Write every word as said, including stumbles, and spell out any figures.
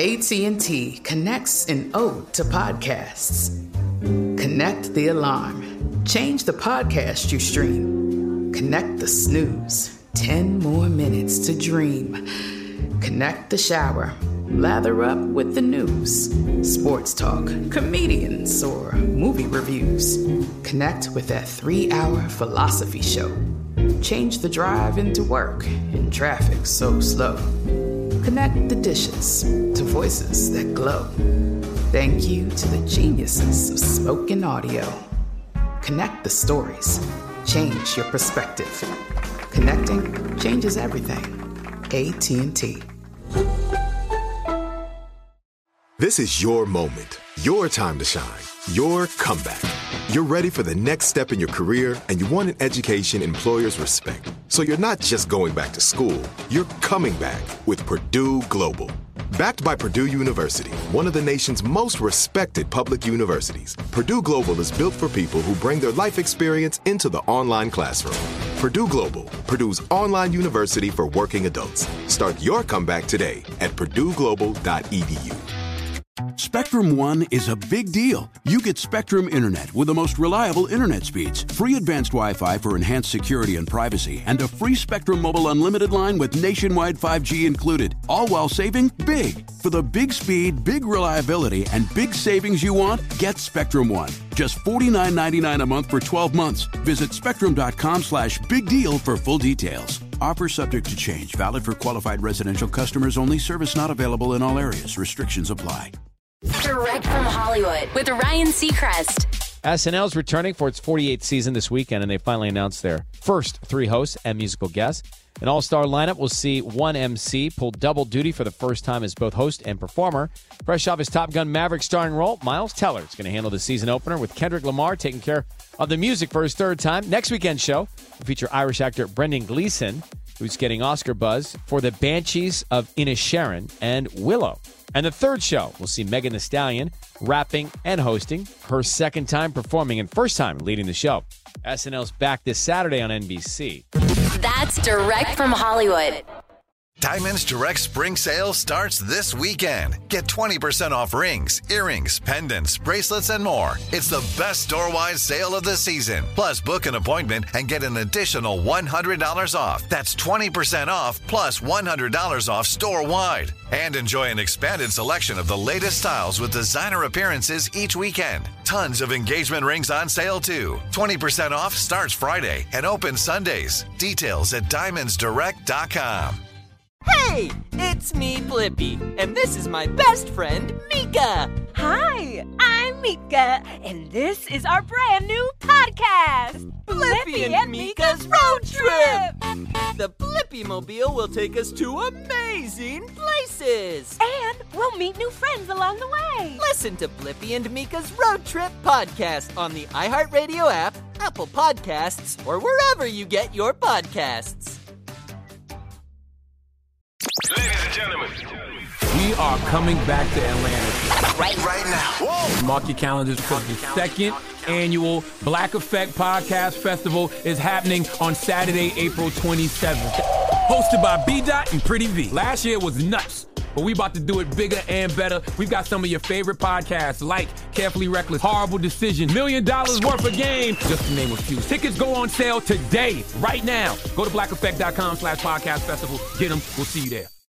A T and T connects an ode to podcasts. Connect the alarm. Change the podcast you stream. Connect the snooze. Ten more minutes to dream. Connect the shower. Lather up with the news. Sports talk, comedians, or movie reviews. Connect with that three-hour philosophy show. Change the drive into work in traffic so slow. Connect the dishes to voices that glow. Thank you to the geniuses of spoken audio. Connect the stories. Change your perspective. Connecting changes everything. A T and T. This is your moment, your time to shine, your comeback. You're ready for the next step in your career, and you want an education employers respect. So you're not just going back to school, you're coming back with Purdue Global. Backed by Purdue University, one of the nation's most respected public universities, Purdue Global is built for people who bring their life experience into the online classroom. Purdue Global, Purdue's online university for working adults. Start your comeback today at purdue global dot e d u. Spectrum One is a big deal. You get Spectrum Internet with the most reliable internet speeds, free advanced Wi-Fi for enhanced security and privacy, and a free Spectrum Mobile Unlimited line with nationwide five G included, all while saving big. For the big speed, big reliability, and big savings you want, get Spectrum One. Just forty-nine ninety-nine a month for twelve months. Visit spectrum.com slash big deal for full details. Offer subject to change. Valid for qualified residential customers only. Service not available in all areas. Restrictions apply. Direct from Hollywood with Ryan Seacrest. S N L's returning for its forty-eighth season this weekend, and they finally announced their first three hosts and musical guests. An all-star lineup will see one M C pull double duty for the first time as both host and performer. Fresh off his Top Gun Maverick starring role, Miles Teller is going to handle the season opener, with Kendrick Lamar taking care of the music for his third time. Next weekend's show will feature Irish actor Brendan Gleeson, who's getting Oscar buzz for The Banshees of Inisherin and Willow. And the third show will see Megan Thee Stallion rapping and hosting, her second time performing and first time leading the show. S N L's back this Saturday on N B C. That's Direct from Hollywood. Diamonds Direct Spring Sale starts this weekend. Get twenty percent off rings, earrings, pendants, bracelets, and more. It's the best store-wide sale of the season. Plus, book an appointment and get an additional one hundred dollars off. That's twenty percent off plus one hundred dollars off store-wide. And enjoy an expanded selection of the latest styles with designer appearances each weekend. Tons of engagement rings on sale, too. twenty percent off starts Friday and opens Sundays. Details at diamonds direct dot com. Hey, it's me, Blippi, and this is my best friend, Mika. Hi, I'm Mika, and this is our brand new podcast, Blippi and, and Mika's Road Trip. The Blippi-mobile will take us to amazing places. And we'll meet new friends along the way. Listen to Blippi and Mika's Road Trip podcast on the iHeartRadio app, Apple Podcasts, or wherever you get your podcasts. Ladies and gentlemen, we are coming back to Atlanta. Right, right now. Whoa. Mark your calendars because the second annual Black Effect Podcast Festival is happening on Saturday, April twenty-seventh. Hosted by B-Dot and Pretty V. Last year was nuts, but we about to do it bigger and better. We've got some of your favorite podcasts like Carefully Reckless, Horrible Decision, Million Dollars Worth of Game, just to name a few. Tickets go on sale today, right now. Go to black effect dot com slash podcast festival. Get them. We'll see you there.